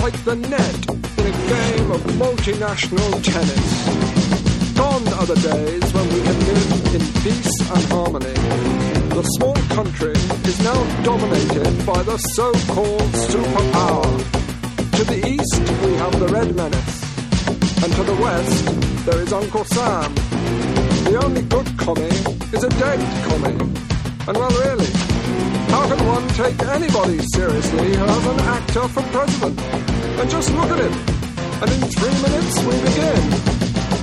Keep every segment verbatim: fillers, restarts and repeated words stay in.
like the net in a game of multinational tennis. Gone are the days when we can live in peace and harmony. The small country is now dominated by the so-called superpower. To the east we have the Red Menace, and to the west there is Uncle Sam. The only good commie is a dead commie. And well, really, how can one take anybody seriously who has an actor for president? And just look at him, and in three minutes we begin.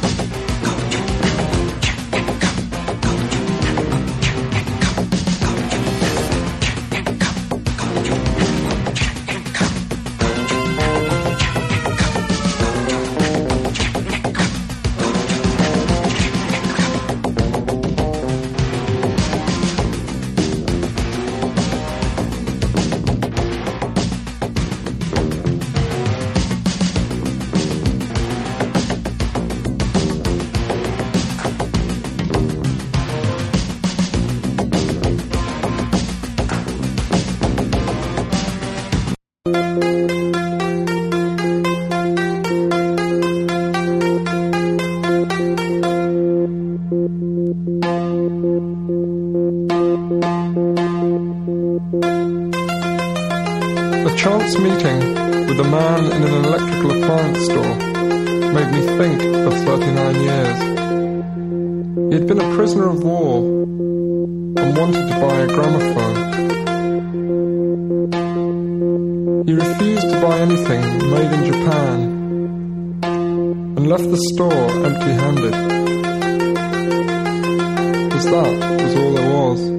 A chance meeting with a man in an electrical appliance store made me think of thirty-nine years. He had been a prisoner of war and wanted to buy a gramophone. He refused to buy anything made in Japan and left the store empty-handed. Because that was all there was.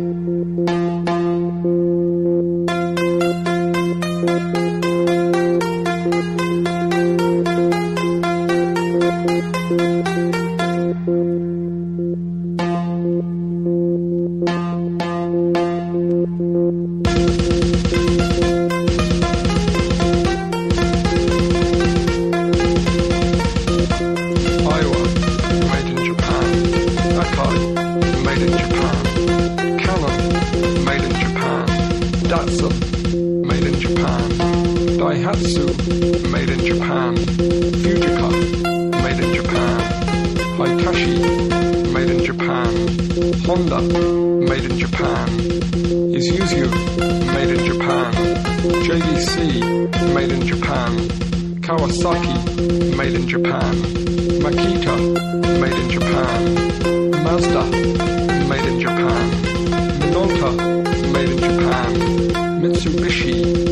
Datsun, made in Japan. Daihatsu, made in Japan. Fujika, made in Japan. Hitachi, made in Japan. Honda, made in Japan. Isuzu, made in Japan. J V C, made in Japan. Kawasaki, made in Japan. Makita, made in Japan. Mazda, made in Japan. Minolta, made in Japan. Mitsubishi,